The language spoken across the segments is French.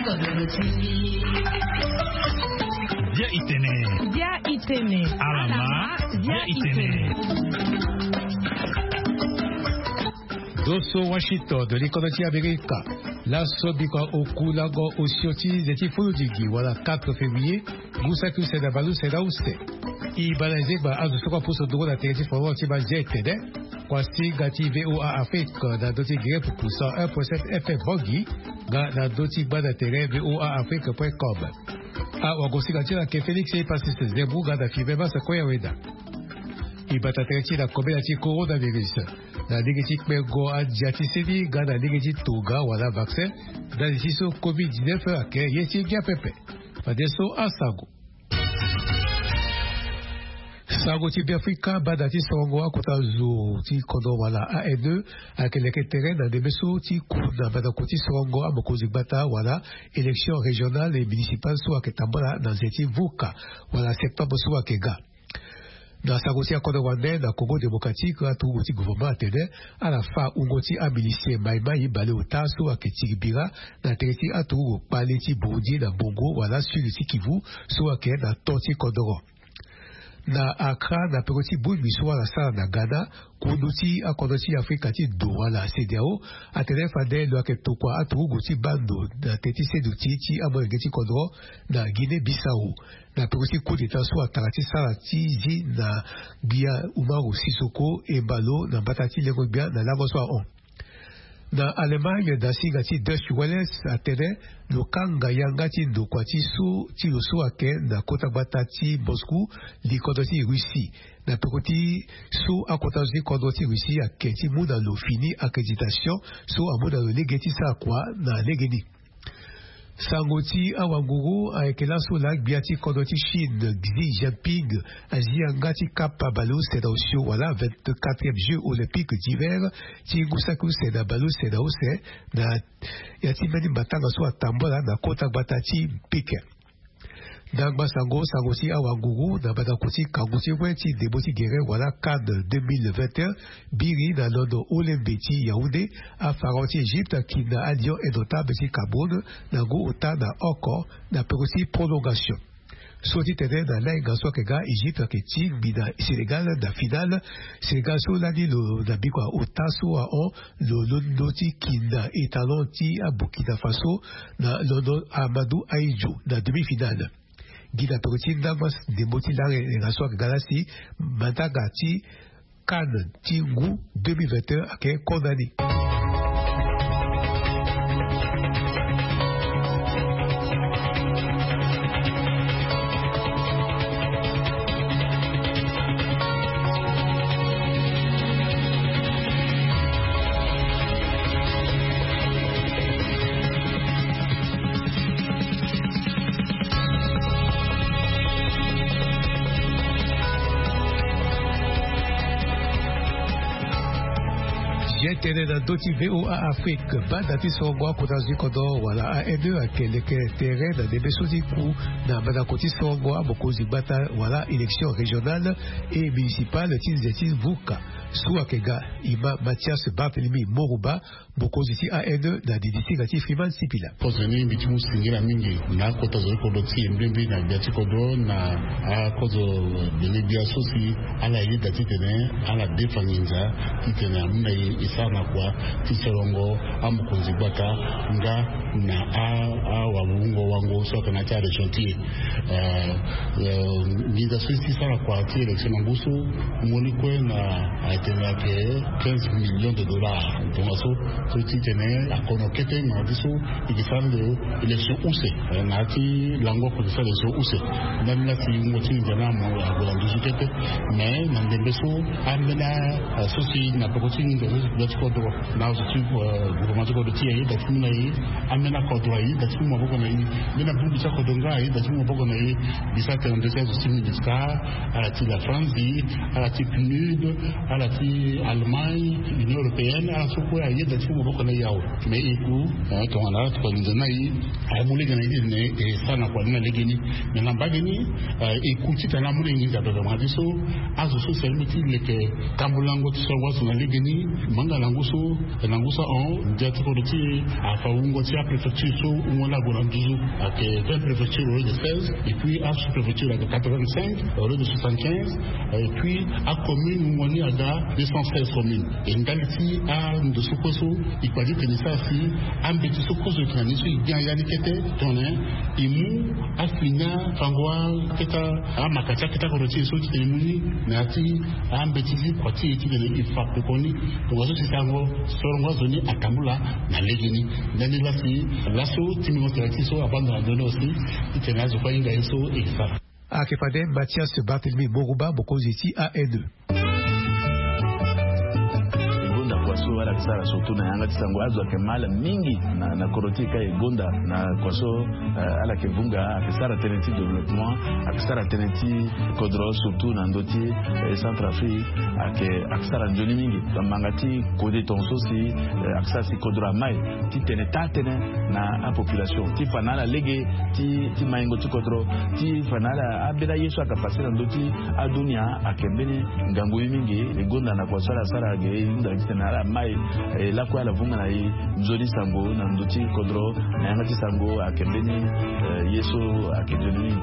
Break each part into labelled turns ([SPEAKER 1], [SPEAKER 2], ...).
[SPEAKER 1] Dia itene. Alama. Dia itene.
[SPEAKER 2] Dosso Washington de l'économie américaine. La Sobika Okulago Osioti de Tifurujigi, voilà 4 février, Gusaku Sedabalu Sedause. Ibanazé ba Azusoka Puso Duro la Terre Foro Tiba Jetede, Kwasi Gati VOA Afrique, na Doti Grep pour 101.7 FM Bogi, na Doti Bada Terre VOA Afrique.com. A Wagosi Gati la Félix et Passis Zebu Gada Fibeba Sakoya Weda. Ibatatereti la Kobeati Coronavirus. La négative Mergo Adjatisedi, Gana négative Toga, voilà vaccin, dans les ISO COVID-19 à Ké, Yeti Giapepe. Fadeso à Sago. Sago Tibiafrika, Badati Songo, Kotazo, Ti Kodo, voilà, AE2, avec les terrains dans des besso, Ti Kouna, Badakoti Songo, Amokozi Bata, voilà, élections régionales et municipales, soit Ketambala, dans Zeti Vuka, voilà, septembre, soit Kega. Dans sa route à Kodowande, dans Congo démocratique, à tout le gouvernement atteint, à la fin, où l'on a milicié Maïmaï, Balé au Tasso, à Ketiribira, dans Tereti, à tout le Paleti, Boudi, dans Bongo, voilà, sur le Sikivu, soit qu'il y a dans Toti Kodoro. Na Accra, na Peroti Boudi, soit la salle na Ghana, Kondoti, à Kondoti Afrique, do, la CDAO, à Téléfade, le Aketokwa, à tout le Bando, na Teti Sedouti, à Morgeti Kodoro, na Guinée-Bissau. Na Peroti coup d'état soit Tarati Salati, Zi, na Bia, Umaru Sissoko, et Balo, na Batati Legobia, na Lavoswa On. Na Allemagne, dans Sigati Deutsche Welles, à Tene, le Kanga Yangati Ndokwati Su, Tilosu Ake, na Kotabatati Moscou, l'Ikodoti Russie. Na Peroti Su, à Kotazi Kodoti Russie, à Kenti Mouda lo fini accréditation, Su à Mouda le Legeti Sakwa, na Legeni. Sangoti Awanguru avec la Solag Biati Kodoti Chine Xi Jinping Aziangati Kappa Balo Sedaosio voilà 24e Jeux olympiques d'hiver Tingusaku Seda Balo Sedaose na Yatimani Batanga so Tambola na Kota Batati Pike. Dagba Sango Sangoti Awanguru na Badakoti Kangusi Wenti Deboti Guerre voilà CAN 2021 Biri na Londo Olembeti Yaoundé à Faranti Égypte qui na Alion et Dota Beti Cameroun na Go Ota na Oko na Perosi prolongation. Soti tene na Laïga Swakega Égypte qui tig bina Sénégal na finale Sénégal so lani lo na bikwa Ota so a on lo Londoti Kinda Etalonti à Burkina Faso na Londo Amadou Aïdjou na demi-finale. Guida Peroti Damas de Motilare et la Soak Galassi, Matagati, Cannes, Tingu, 2021, à condamné. Tene na Doti VOA Afrique, Badati Songo, Kotazi Kodo, voilà, AE2, à quel terrain, dans des Bessodikou, dans Badakoti Songo, à Mokozi Bata, voilà, élection régionale et municipale, Tinzetin Vuka, Souakega, Ima, Mathias, Barthélémy, Moruba, Mokoziti AE2, dans des districts Freeman Sipila.
[SPEAKER 3] Poseni, Bitimu Singira Mingi, na Kotazo Kodoti, Mbembi, na Biati Kodo, na Kozo, Benebia Sosi, à la Yé Datitene, à la Defaninza, Titene, Amina, Issa, na kwa Tisolongo amukonzi bata nga na wabungo wango soka na tare chantier niza sisi sana kwa tie election ngusu monikwe na atena ke 15 millions de dollars donc so titene la konokete na diso ikifanye election use na ti lango ko sa election use na ti ngoti njana mo agola ndizikete mais na ndembeso amena sosi na pokoti ndo Kodro, là je suis gouvernement de Kodoti, d'Afuna, Amena Kodroï, d'Afuma Bogonaï, Mena Boussa Kodongaï, d'Afuma Bogonaï, Bissat en désert de Simidiska, à la Tila France, à la Tipnude, à la ti Allemagne Union européenne a so ko ayi da ci mo ko na yawo me iku to ala to nzana yi ay mu legena ne e sana ko na legeni me na bageni iku ci tana mu ngi da do ma diso azu so selmiti leke kambulango ti so wasu na legeni manga languso on dia to ko ti a fa ungo ti a préfecture so on la go na duzu ake 20 préfecture au lieu de 16 et puis à sous-préfecture de 85 au lieu de 75 et puis à commune on y a 216 communes et ndaliti a de sokoso ikwaji tenisa fi ambeti sokoso kanisi bien yani kete toné imu afina fangwa keta amakacha keta ko ti so ti muni nati ambeti fi kwati ti de ifa pekoni to waso ti sango sorongo zoni akamula na legini ndani lasi laso ti mo ti so abandon donné aussi itenazo kwa inga eso ifa
[SPEAKER 2] akepade Mathias Barthélemy Moruba bokoziti AE2
[SPEAKER 4] kwaso wala kisara surtout na yanga tisango azo akemala mingi na korotika egonda na kwaso ala kevunga akisara teneti développement akisara teneti kodro surtout na ndoti Centrafrique akisara njoni mingi mangati kode tonso si akisara si kodro mai ti tenetane na a population ti fanala lege ti maingo ti kodro ti fanala abeda yesu akapasira ndoti adunia akembeni ngambo mingi egonda na kwaso ala sara ge nda ala mai la kwa la vunga na yi nzoli sango na ndoti kodro na yangati sango akembeni yeso akejeni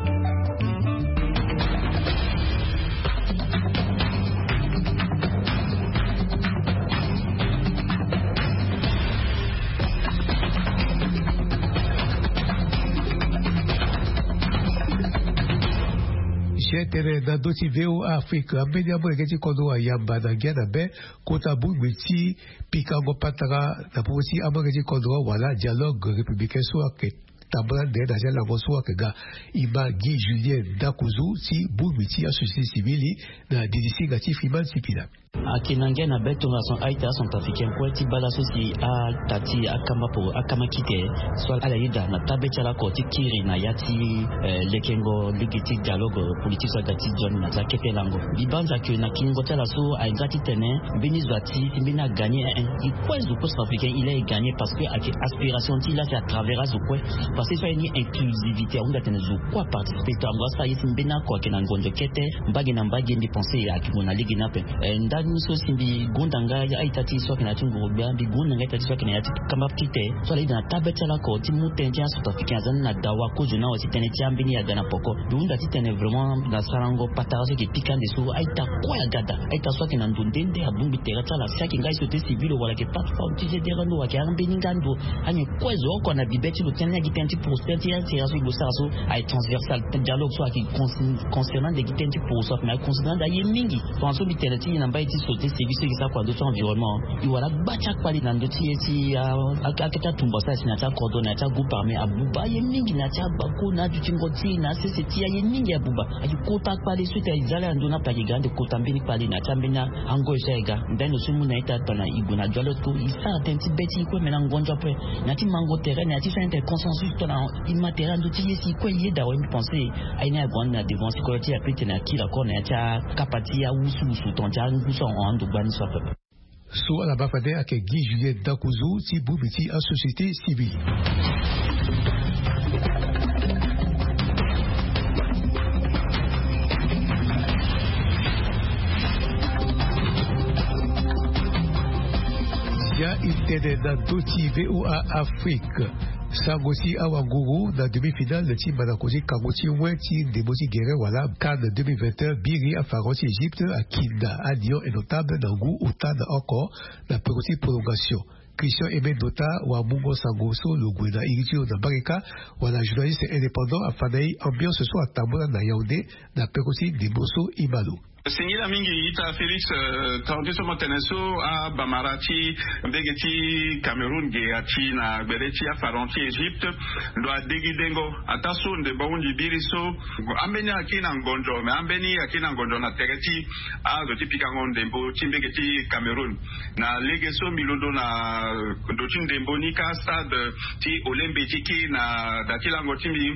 [SPEAKER 2] tere na doti veo Afrika ambeni abo egeti kondo ayamba na giana be kota bu miti pikango patara na posi abo egeti kondo wala dialogue républicain so ake tabra de da jala voso akega iba Guy Julien Dakuzu si bu miti a société civile na DDC gatif iman sipila
[SPEAKER 5] akinange na beto na son aita son africain poeti bala sosi a tati akama po akama kite so ala yida na tabecha la ko tikiri na yati lekengo ligiti dialogue politique so gati john na zakete lango bibanza ke na kingo tela so a gati tene beni zwati bina gagner il kwezo post africain il est gagné parce que aspiration ti là c'est à travers zo kwe parce que ça ni inclusivité on gati zo kwa participer tango ça yisi bina ko ke na ngonjo kete mbagi na mbagi ndi penser ya kimona ligi nape ndani so simbi gondanga ya itati so kana tungo bia bi gondanga itati so kana yati kama pite so la ina tabeta la ko ti mutenja so africain zan na dawa ko juna wasi tene ti ambini ya gana poko dunda ti tene vraiment na sarango pataraso ki pikande so aita ko ya gada aita so kana ndundende abumbi tera tala saki ngai so te civil wala ke platform ti je derando wa ka ambini ngando anyo kwezo ko na bibeti lo tene ki tenti pour tenti ya so go so ai transversal dialogue so ki concernant de kitenti pour so na concernant da yemingi so bi tele ti na mbai ti so te service qui ça quoi d'autres environnement il wala bacha kwali na ndoti eti akata tumba sa sina ta coordonner ta groupe armé abuba yemingi na ta bako na tutingoti na seseti ya yemingi abuba akikota kwali suite izala ndona pa gigande kota mbini kwali na tambina ango isega ndendo sumu na ita tona iguna dialogue ko isa tenti beti ko mena ngonja pe na ti mango terrain na ti fait un consensus tona immatériel ndoti yesi ko yeda wa mi penser aina gwana devant sécurité ya plite na kila ko na ta kapati ya usu tonja nguso on ndubani so pe
[SPEAKER 2] so ala bafade ake Guy Julien Dakuzu si bubiti en société civile ya itede na doti VOA Afrique Sangosi Awanguru na demi-finale le team Manakosi Kangoti Wenti Debosi Guerre wala Cannes 2021 Biri à Faransi Égypte à Kinda à Lyon et notable Nangou Outane encore la petite prolongation. Christian Aimé Dota wa Mungo Sangoso le Gwena Iritio na Barika wala journaliste indépendant à Fanaï ambiance soit à Tambola na Yaoundé na Pekosi Deboso Imalo.
[SPEAKER 6] Singila mingi ita Felix Taundiso Monteneso a Bamarati Mbegeti Cameroun Geati na Bereti a Faranti Egypte ndo adegi dengo ataso nde baundi biriso ambeni akina ngonjo me ambeni akina ngonjo na tereti a doti pikango ndembo timbegeti Cameroun na legeso milondo na doti ndembo nika stade ti olembetiki na dakila ngotimbi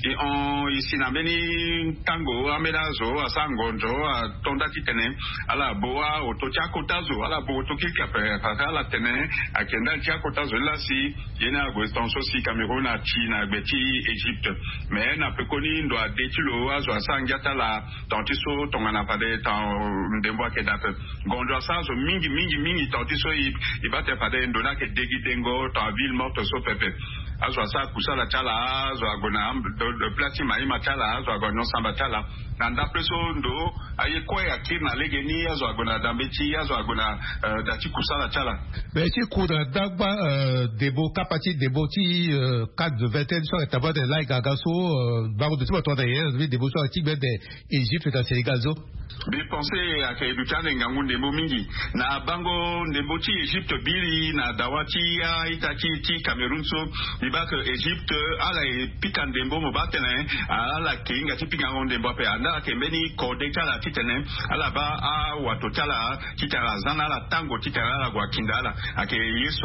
[SPEAKER 6] ici na beni tango amelazo asangonjo tonda kitene ala boa otocha kotazo ala bo tokika pe ala tene akenda tia kotazo la si yena go stanso si Cameroun a China beti Egypte mais na pekoni ndo adetilo azo asangata la tantiso tongana pade tan ndembo kedape gonjo asanzo mingi tantiso ibate pade ndona ke degidengo ta ville morte so pepe azo asa kusala chala azo agona de plati mai machala azo agona samba chala nanda preso ndo ayekwe akina legeni azo agona dambeti azo agona dati kusala chala
[SPEAKER 2] mais si kuda dagba debo kapati debo ti 4 de 21 sur etaba de like agaso baro de toi d'ailleurs debo sur ti de Égypte et Sénégal zo
[SPEAKER 6] bi penser à que du tane ngangu ndebo mingi na bango ndebo ti Égypte bili na dawati ya itati ti Cameroun so diba que Égypte ala pika ndembo mo batene ala kinga ti pika ndembo pe anda kembeni kode kala kitene ala ba a watotala kitara zana la tango kitara la gwakindala ake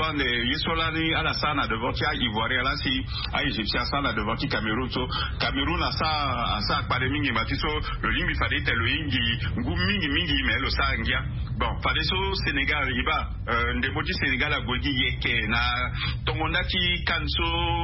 [SPEAKER 6] yeswa ni ala sana devant ti Ivoire ala si a Égyptien sana devant ti Cameroun so Cameroun asa pare mingi matiso le limbi fade telo ingi mingi mais le sangia bon fade so Sénégal iba ndembo ti Sénégal a gogi yeke na tongonda ti kanso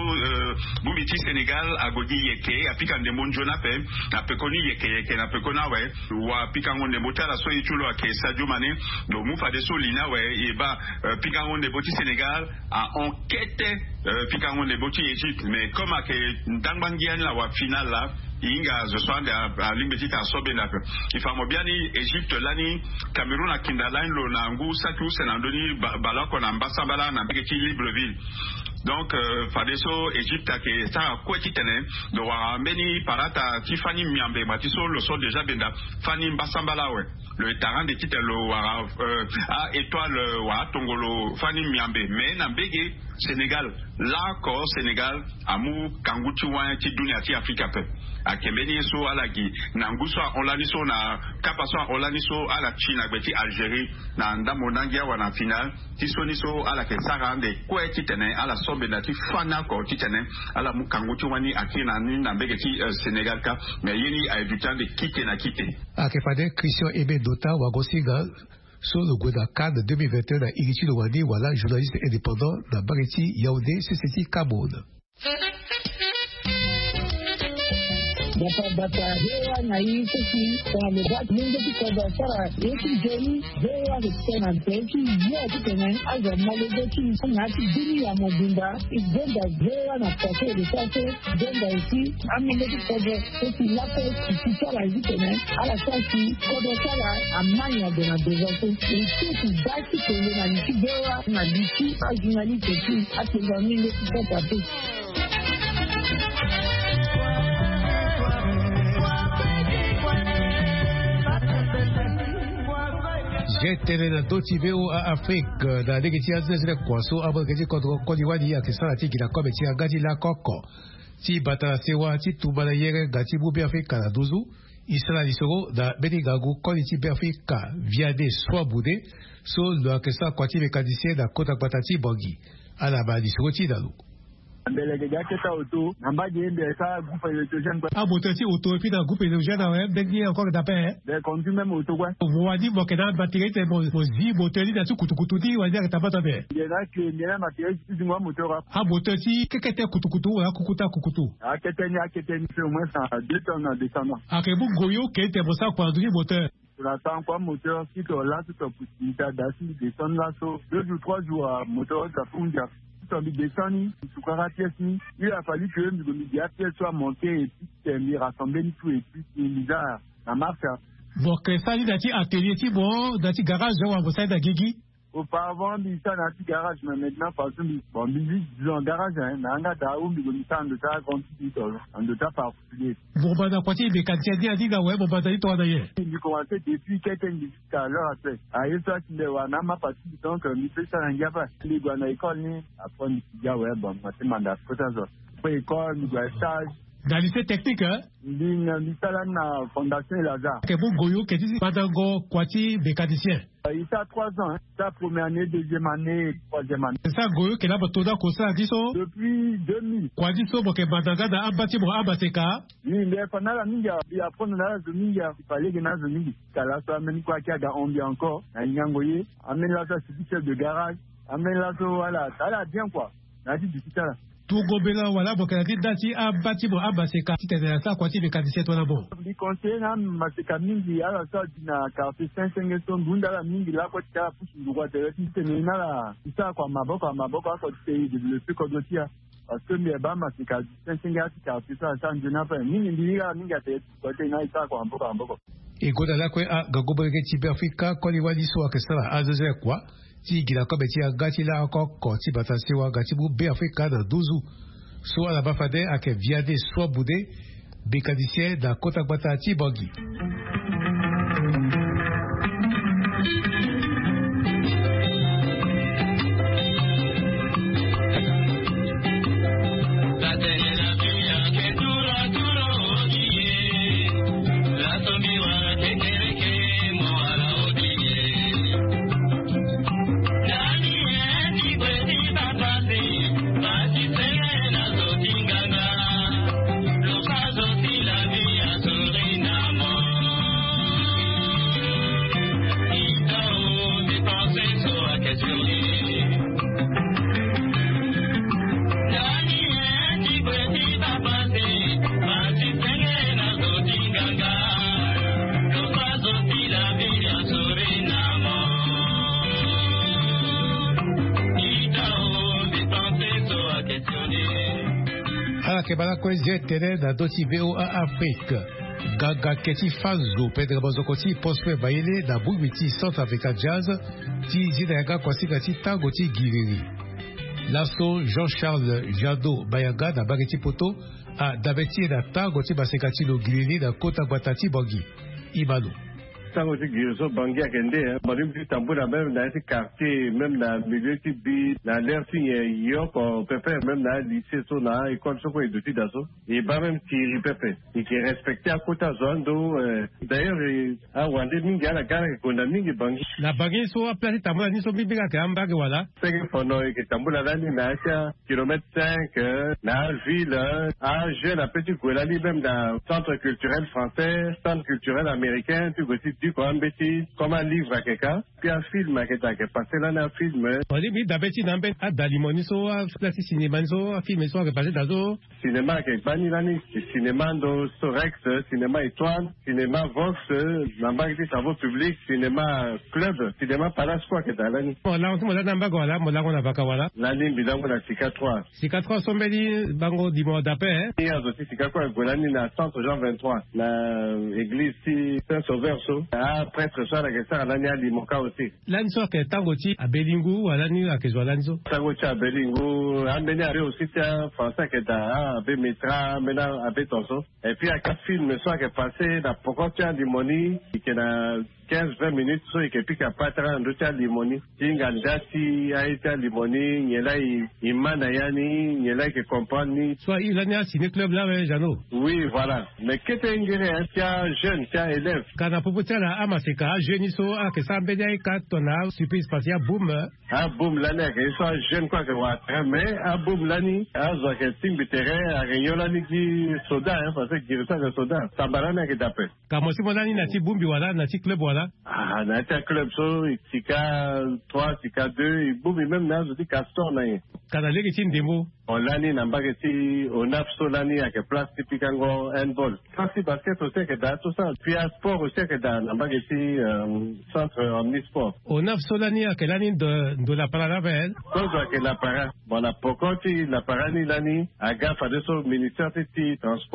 [SPEAKER 6] bumiti Sénégal a gogi yeke apika ndembo njona pe na pekoni yeke na pekona we wa pika ngonde botala so itulo ake Sadio Mané do mu fade so lina we iba pika ngonde boti Sénégal a enquête pika ngonde boti Égypte mais comme ake ndangbangiani la wa final la inga zo swande a limbeti ta sobe na pe ifamo biani Égypte lani Cameroun a kindalain lo na ngu saku senandoni balako na mbasabala na bigeti Libreville donc fadeso Égypte ke sa kweti tene do wa mbeni parata tifani miambe matiso le so déjà benda fani mbasambala we le terrain de kitelo wa a étoile wa tongolo fani miambe mais na bege Sénégal là ko Sénégal amu kanguti wa ti dunia ti Afrika pe akembeni so alagi na nguso onlaniso na kapaso onlaniso ala China beti Algérie na ndamo nangia wana final tisoniso ala ke sarande ko etitene ala sobe na ti fana ko titene ala mukanguti wani akina ni na begeti Sénégal ka mais yini a du temps de quitter na quitter
[SPEAKER 2] akefade Christian Ebe Dota wagosiga sur le Goda CAN 2021 na Irichi Lowandi wala journaliste indépendant na Bareti Yaoundé CCT Cameroun.
[SPEAKER 7] Bata hewa na hii sisi kwa mebati mungu tukoda sara yeki jeni hewa kutena teki yote tena aza malogoti ngati dini ya mobimba igenda hewa na pake de sase genda isi amile tukoda sisi lapo kisala hizi tena ala sasi kodo sala amanya de na devoto isi baki tena na nisi hewa na disi ajinali teki atenga mingi tukoda teki
[SPEAKER 2] J'étais dans d'autres vidéos à Afrique, dans les gens de la Kwaso, avant que je contre Kodiwani, à Kisana, qui la comme tia gadi la coco. Si bata sewa, si tout balayere, gati boubi Afrika, la douzu, Isra Lisoro, da Benigagu, Koniti Afrika, via des soins boudés, so, le Kessa, Kwati, mécanicien, da Kota Batati, Bogi, à la base, Isroti, Dalou.
[SPEAKER 8] Mbele keta auto nambaje ende sa groupe hydrogène quoi
[SPEAKER 2] abotati auto et puis dans groupe hydrogène ouais bengi encore d'appel
[SPEAKER 8] de conduit même auto quoi
[SPEAKER 2] wadi bokena batterie te mozi boteli da kutukutu di wadi ka tabata be
[SPEAKER 8] yena ke yena matériel tu ngwa moteur
[SPEAKER 2] abotati kekete kutukutu wa kukutu
[SPEAKER 8] aketeni au moins ça 2 tonnes de sang
[SPEAKER 2] akebu goyo kete bosa conduire moteur
[SPEAKER 8] pour l'instant quoi moteur si to là tout possibilité d'assis descendre là so 2 ou 3 jours moteur ça fonde Tombi descend, il a fallu que le pièce soit monté et puis rassembler tout et puis il a la marque.
[SPEAKER 2] Donc ça dit d'ati atelier ti bon d'ati garage on va ça d'agigi.
[SPEAKER 8] Auparavant il ça dans garage mais maintenant parce que bon disons garage hein nanga da où il ça de ta quantité en de ta particulier.
[SPEAKER 2] Bon bah dans côté des quantités dit ga ouais bon bah d'ailleurs toi d'ailleurs.
[SPEAKER 8] Il commençait depuis quelques jusqu'à l'heure après. Ah il soit qu'il est na ma partie donc il fait ça en gaba. Les gars na école ni après il dit ouais bon moi c'est mandat pour ça. Après école il doit stage
[SPEAKER 2] Dans le lycée technique, hein?
[SPEAKER 8] La fondation Lazare.
[SPEAKER 2] Que vous goyou, que tu Badango, Kwati, mécanicien.
[SPEAKER 8] Il a 3 ans, hein. Ça, première année, deuxième année, troisième année.
[SPEAKER 2] C'est ça, goyou, que là, Botoda, Kosa, Diso?
[SPEAKER 8] Depuis 2000.
[SPEAKER 2] Quoi, Diso, que Badanga, dans un bâtiment, à Bateka?
[SPEAKER 8] Oui, mais pendant la Minga, il apprend dans la Minga, il fallait que dans la Minga. Là, ça amène quoi qu'il y a dans Ombia encore, à Nyangoye, amène là, ça, c'est chef de garage, amène là, ça, voilà, ça a bien quoi. Là, dit du tout là.
[SPEAKER 2] Tout gobela wala bokanati dati a bâtiment a baseka ti tena ça quoi ti mécanicien toi là bon
[SPEAKER 8] di conseiller na maseka mingi ala ça dina carte 500 ton bunda la mingi la quoi ta pushi ngwa te ti tena la ça quoi maboko ko ti développer ko dotia parce que mais ba maseka 500 ti carte ça njena pa mingi ndira mingi te ko te na ça quoi mboko
[SPEAKER 2] et godala ko a gagobeke ti Afrika ko ni wadi so akesala a zezer quoi ti gila ko beti a gati la encore ko ti batasi wa gati bu be Afrika da 12 soit la bafade a ke viade soit boudé bécanicien da kota bata ti bogi. Kebala kwezi tene na doti VOA Afrique. Gaga keti fazo Pedro Bozokoti pospe baile na Bumiti Centre Africa Jazz ti zinaga kwasi kati tango ti giriri. Lasso Jean-Charles Jadot Bayaga na Bageti Poto a dabeti na tango ti basekati lo giriri na kota batati bogi. Ibalo.
[SPEAKER 9] Tango ti girso bangi akende marim ti tambura même na ti quartier même na milieu ti bi na l'air ti yo ko pepe même na lycée so na école so ko eduti daso et ba même ti pepe et qui respecter à kota zone do d'ailleurs a wande mingi ala gara ko na mingi bangi
[SPEAKER 2] la bangi so a place tambura ni so bibiga ka ambage wala
[SPEAKER 9] sege fono e tambura la ni na cha kilomètre 5 na ville a jeune a petit golali même dans centre culturel français centre culturel américain tu aussi comme un livre à quelqu'un, puis un film à quelqu'un, passé là un film.
[SPEAKER 2] On dit, d'habitude, on a d'alimoni, so, a cinéma, so, a film, so, a passé d'azo.
[SPEAKER 9] Cinéma, cinéma de Sorex, cinéma étoile, cinéma Vox, la banque des travaux publics, cinéma club, cinéma Palace, quoi, que t'as l'année.
[SPEAKER 2] Bon, là, on a n'ambagwala, on a vakawala.
[SPEAKER 9] L'année, bilan, on a Sika 3.
[SPEAKER 2] Sika 3, sombeli, bango, dis-moi d'après, hein.
[SPEAKER 9] Il y a aussi Sika 3, Golani, na centre Jean 23, la église, Saint-Sauveur, ah, prêtre soir la question à l'année à Limoka aussi.
[SPEAKER 2] L'année soir que Tangoti à Belingu à l'année à Kezwalanzo.
[SPEAKER 9] Tangoti à Belingu, amené à aussi un français qui est à Bemetra, maintenant à Betonso. Et puis à 4 films le soir qui est passé, la Pocotia Limoni, qui est à 15-20 minutes, so et puis qu'à pas 30 à Limoni. Tingandati a été à Limoni, il y a là, il manayani, il y a là qui comprend ni.
[SPEAKER 2] Soit il a ciné club là, Jano.
[SPEAKER 9] Oui, voilà. Mais qu'est-ce que tu as jeune, tu as élève.
[SPEAKER 2] Quand on peut dire à Maseka, jeune, so, à que ça bénéficie quand on a super spatial boom.
[SPEAKER 9] Ah, boom, l'année, que soit jeune, quoi que soit. Mais, ah, boom, l'année, ah, soit que ting bitere, à Réunion, l'année qui soda, parce que qui ressent le soda. Tabarana qui t'appelle.
[SPEAKER 2] Quand moi, si mon année, n'a-t-il boom, voilà, n'a-t-il club, voilà.
[SPEAKER 9] Ah, n'a-t-il club, so, Tika 3, Tika 2, et boum, et même, n'a-t-il dit Castor, n'a
[SPEAKER 2] quand on a les démo.
[SPEAKER 9] On l'année, n'a pas été, on a so l'année, à que place, typiquement, handball. Quand c'est basket, aussi, que dans tout ça. Puis, à sport, aussi, que dans, n'a pas été, centre omnisport.
[SPEAKER 2] On a Solani, à quelle année de la parade,
[SPEAKER 9] cause que la parade, bon, la pocoti, la parade, l'année, à gaffe à deux ministère de transport.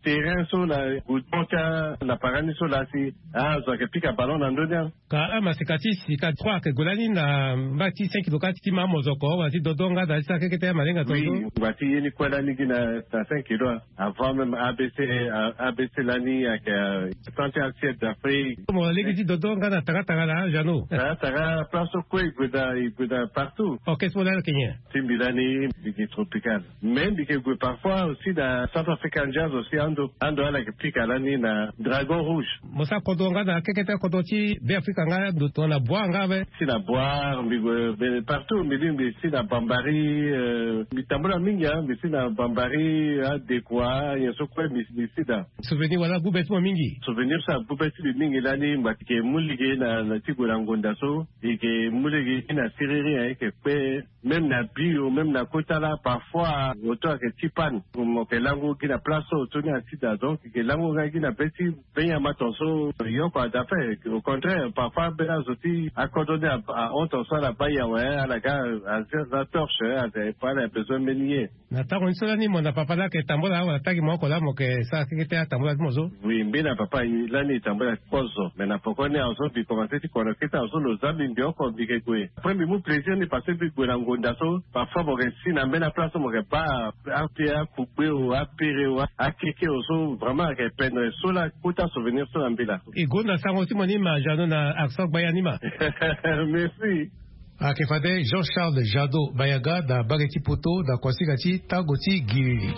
[SPEAKER 9] terrain sur la goudronka la parani sur la si zo ke pika ballon na ndonia
[SPEAKER 2] ka masikati sika 3 ke golani na mbati 5 dokati kima mozoko wati dodonga da saka kete malenga todo
[SPEAKER 9] oui wati yeni kwela ni gina 5 kilo avant même ABC lani avec santé assiette d'Afrique
[SPEAKER 2] mo legi dodonga na taka la jano
[SPEAKER 9] taka place quoi il peut partout
[SPEAKER 2] OK c'est là Kenya
[SPEAKER 9] timbilani bigi tropical même bigi parfois aussi dans Centrafrican Jazz aussi ando ala ke pika lani na Dragon Rouge
[SPEAKER 2] mosa kodonga na kekete kodoti be Afrika nga do tona boire ngabe
[SPEAKER 9] si la boire partout mais si la Bambari mitambola mingi mais si la Bambari adekwa yeso kwa misida
[SPEAKER 2] souvenir wala bubetu mingi
[SPEAKER 9] souvenir ça bubetu mingi lani mbati mulige na tigura ngonda so et mulige na siriri ke pe même na bio même na kotala parfois auto ke tipan comme que lango qui na place autour na sida donc que lango qui na petit ben matonso yo pas d'affaire au contraire parfois bela zoti accordé à on soit la baya ouais à la gare à la torche à pas la besoin menier
[SPEAKER 2] na ta konsola ni mona papa la ke tambola wa ta ki moko la mo ke sa ki te tambola mozo
[SPEAKER 9] oui mbina papa la ni tambola kozo mais na pokone azo bi commencer ti kono kita azo lo zambi ndio ko bi ke kwe premier mu plaisir ni passer bi kwe ngonda so parfois bo si na mbena place mo ke pas a couper ou a pere ou a keke ozo vraiment ke peine so la kuta souvenir so mbila
[SPEAKER 2] e gonda sango ti moni ma jano na accent bayanima
[SPEAKER 9] merci
[SPEAKER 2] Akefade Jean-Charles Jado Bayaga da Bageti Poto da Kwasigati Tagoti Giri.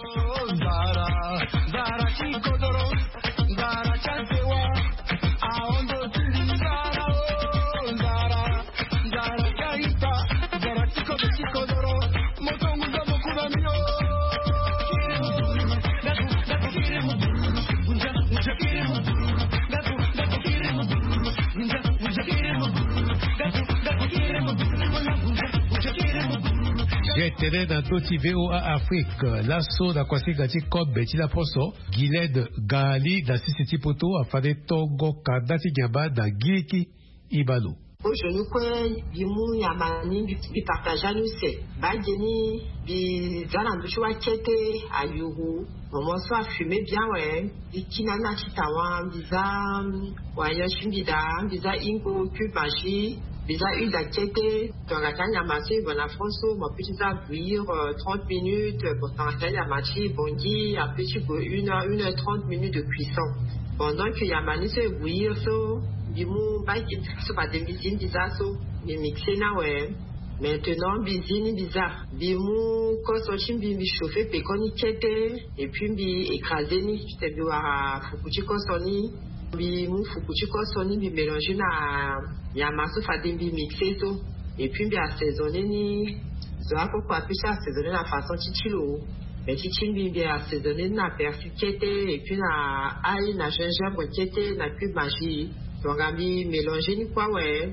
[SPEAKER 2] J'étais dans Toti VOA Afrique, l'assaut d'Akwasi Kob Betila Poso, Giled Gali da Sisiti Poto, afade Togo Kadati Gamba da Giki Ibalo.
[SPEAKER 10] Aujourd'hui, quoi, bimu yamani bi partager nous c'est bageni bi zana nduchwa kete ayuhu moment soit fumer bien ouais bikinana chitawa biza waya shimbida biza ingo kubashi biza huile d'acété dans la canne yamasi bon la France mon petit ça bouillir 30 minutes pour t'enlever la machi bondi après tu peux 1h30 minutes de cuisson pendant que yamani se bouillir so bimu baki so pas de bisine bizaso mais mixer na ouais maintenant bisine bizarre bimu ko so chimbi bi chauffer pe koni kete et puis bi écraser ni te biwa fukuchi ko soni bimu fukuchi ko soni bi mélanger na yamaso fadi bi mixer so et puis bi assaisonner ni so ako ko apisa assaisonner na façon chichilo mais chichimbi bi assaisonner na persil kete et puis na ail na gingembre kete na cube magie donc abi mélanger ni quoi ouais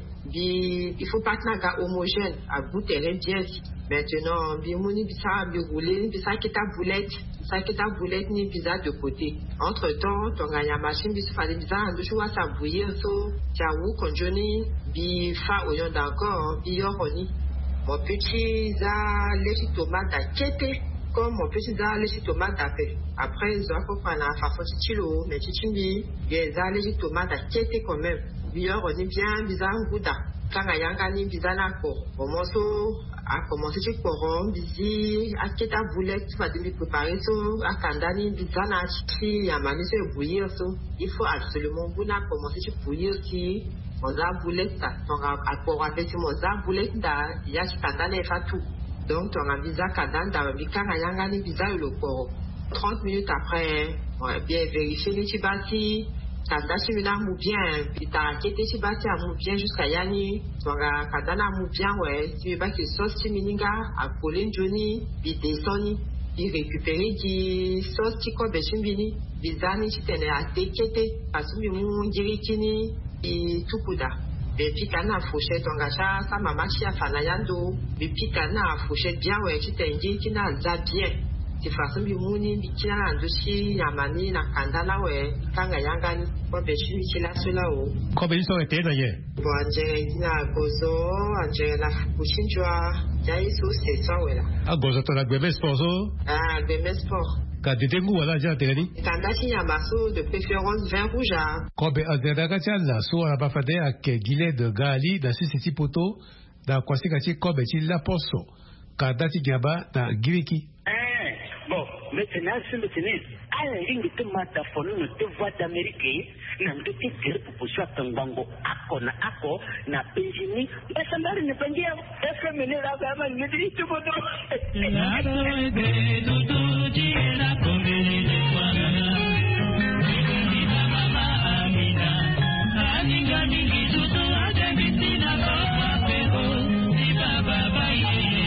[SPEAKER 10] bi il faut pas que na homogène à goût terrain bien maintenant bi moni bi ça bi rouler bi ça qui ta boulette ni pizza de côté entre temps donc ya machine bi se fait pizza de choix ça bouillir so tiaou conjoni bi fa oignon d'accord bi yoroni mon petit za les tomates à kete comme mon petit za les tomates d'appel après ils ont fait la façon chilo mais chichimbi les za les tomates à kete quand même bien on est bien bizarre gouda quand ayanga ni bizarre na ko au morceau a commencé ci coron bizi a keta boulette tu vas de préparer so a kandani bizarre na chi ya mani se bouillir so il faut absolument buna commencer ci bouillir si on a boulette ça on a pour avec mon za boulette da ya ci kandani fa tout donc on a visa kadanda bikanga yanga ni bizarre le coron 30 minutes après on a bien vérifié les tibati kanda chimina mu bien pita kete chibati amu bien jusqu'à yani twanga kadana mu bien ouais tu ba que sauce chimininga a coller joni bi desoni bi récupérer di sauce chiko be chimbini bizani chitene a tekete asumi mu ngirikini i tukuda be pika na fourchette twanga cha sa mama chia fana yando be pika na fourchette bien ouais chitengi kina za bien de façon bi muni bi kina ndoshi yamani na kandala we kanga yangani ko be shi kila sula o
[SPEAKER 2] ko be so ete na ye
[SPEAKER 10] bo anje na gozo anje la kushinjwa jai so se sawela
[SPEAKER 2] a gozo to la bebe sposo
[SPEAKER 10] bebe sport
[SPEAKER 2] ka detengu wala ja tegani
[SPEAKER 10] Kandachi Yamaso de préférence vin rouge.
[SPEAKER 2] Kobe azeragacha la so ala bafade ak Guillet de Gali da sisi poto da kwasika chi kobe chi la poso kadati gaba da giriki.
[SPEAKER 11] Bon, maintenant c'est maintenant à la ligne de mata fono no te voix d'Amérique na ndo te gere pour soit tangango akona ako na Benjamin basambari ne pangia efe mene la kama ngidi tu bodo na bebe dudu di na komele de kwana ni mama amina aninga mingi dudu ademiti na papa pego di baba bai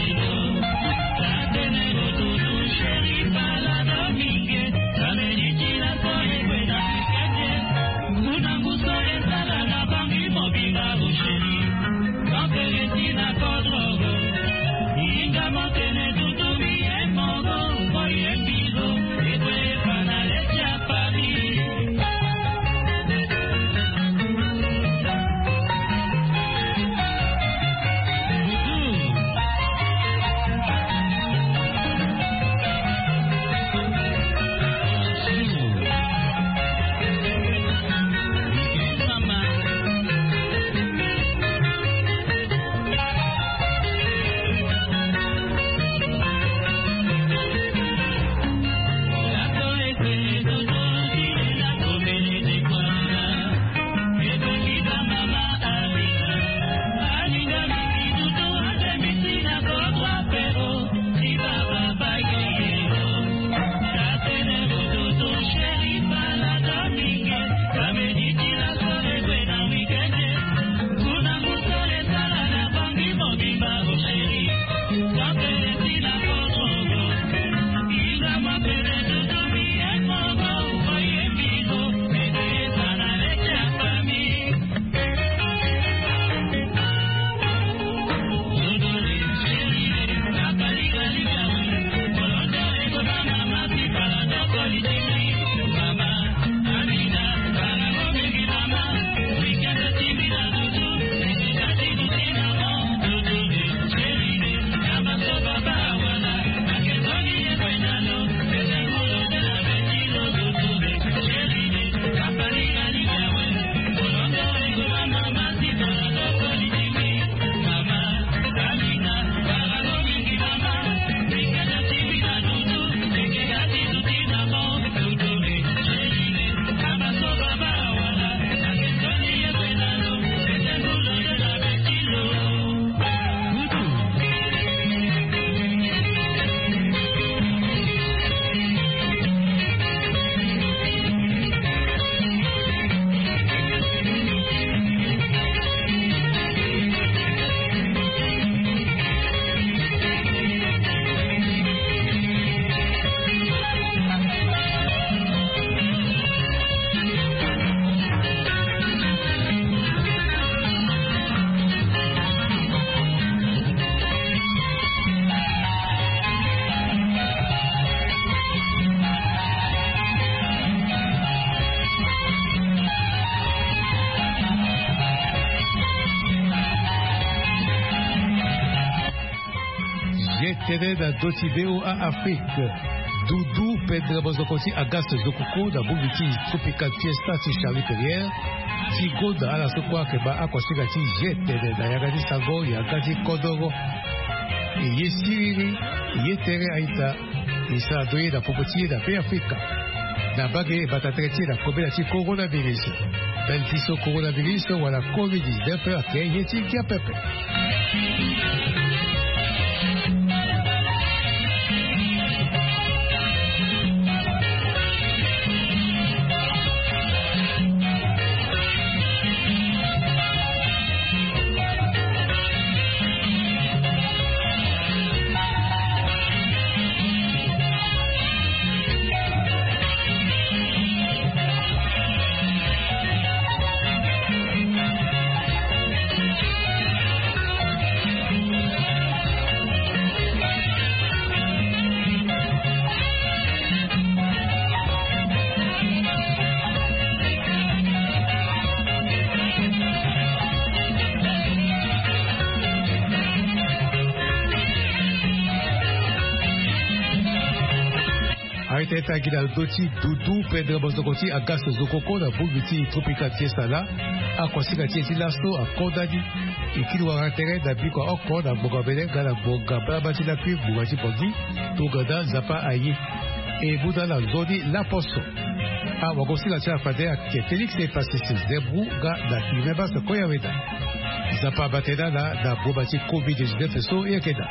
[SPEAKER 2] da Dotibeo a Afrique. Doudou Pedro Bozokoti Agaste Zokuko da Bubiti Tropical Fiesta ti Charlie Perrière. Tigo da ala sokwa keba akwasiga ti jete da yagati sago yagati kodoro. Yesiri yetere aita isa doye da popoti da pe Afrika. Da bage batatreti da kobela ti coronavirus. Dan tiso coronavirus wala COVID-19 ke yeti kia pepe. était Aguilar Doti, Doudou, Pedro Bozokoti, Agas Zokoko, la Boubiti, Tropica Tiesala, à Kwasika Tiesilasto, à Kodadi, et qui doit intérêt d'Abiko Oko, à Bogabele, Gala Bogaba, Batilapi, Bougaji Bondi, Togada, Zapa Aye, et Boudala Zodi, La Posso. À Wagosi la Chafade, à Félix et Fassis, Debrou, Gada, Nimebas, Koyaveda. Zapa Bateda, la Bobati Covid-19, So et Akeda.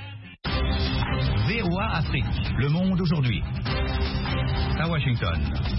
[SPEAKER 12] Le monde aujourd'hui. À Washington.